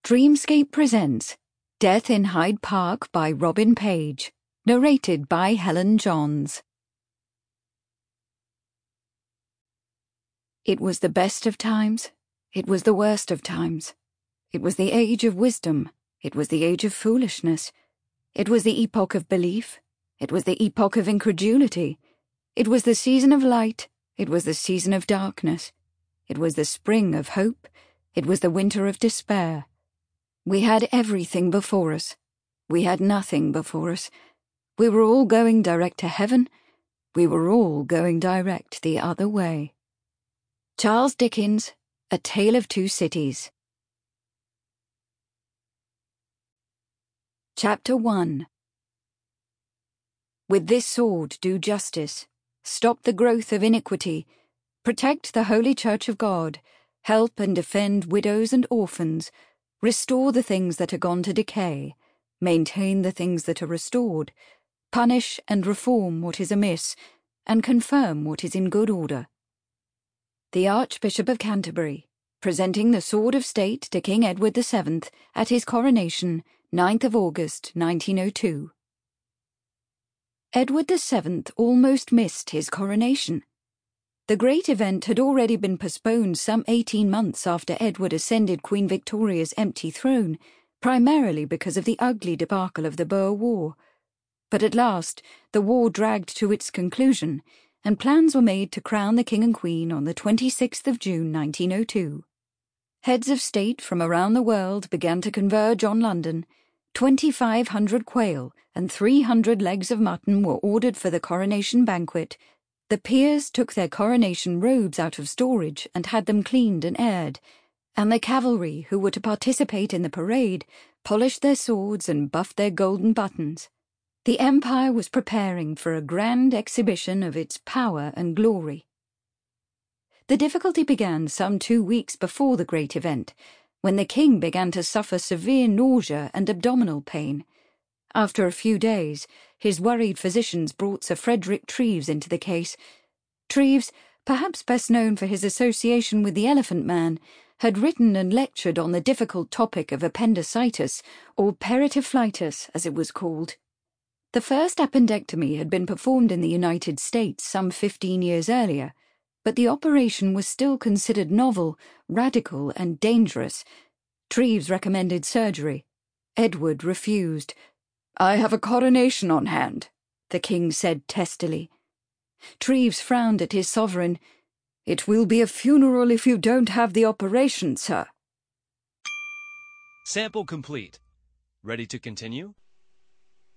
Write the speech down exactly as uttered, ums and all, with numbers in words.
Dreamscape presents Death in Hyde Park by Robin Page, narrated by Helen Johns. It was the best of times, it was the worst of times. It was the age of wisdom, it was the age of foolishness. It was the epoch of belief, it was the epoch of incredulity. It was the season of light, it was the season of darkness. It was the spring of hope, it was the winter of despair. We had everything before us. We had nothing before us. We were all going direct to heaven. We were all going direct the other way. Charles Dickens, A Tale of Two Cities. Chapter one. With this sword do justice, stop the growth of iniquity, protect the Holy Church of God, help and defend widows and orphans, restore the things that are gone to decay, maintain the things that are restored, punish and reform what is amiss, and confirm what is in good order. The Archbishop of Canterbury, presenting the Sword of State to King Edward the Seventh at his coronation, ninth of August, nineteen oh two. Edward the Seventh almost missed his coronation. The great event had already been postponed some eighteen months after Edward ascended Queen Victoria's empty throne, primarily because of the ugly debacle of the Boer War. But at last, the war dragged to its conclusion, and plans were made to crown the King and Queen on the twenty-sixth of June, nineteen oh two. Heads of state from around the world began to converge on London. Twenty-five hundred quail and three hundred legs of mutton were ordered for the coronation banquet. The peers took their coronation robes out of storage and had them cleaned and aired, and the cavalry who were to participate in the parade polished their swords and buffed their golden buttons. The Empire was preparing for a grand exhibition of its power and glory. The difficulty began some two weeks before the great event, when the king began to suffer severe nausea and abdominal pain. After a few days, his worried physicians brought Sir Frederick Treves into the case. Treves, perhaps best known for his association with the Elephant Man, had written and lectured on the difficult topic of appendicitis, or peritophylitis as it was called. The first appendectomy had been performed in the United States some fifteen years earlier, but the operation was still considered novel, radical, and dangerous. Treves recommended surgery. Edward refused. "I have a coronation on hand," the king said testily. Treves frowned at his sovereign. "It will be a funeral if you don't have the operation, sir." Sample complete. Ready to continue?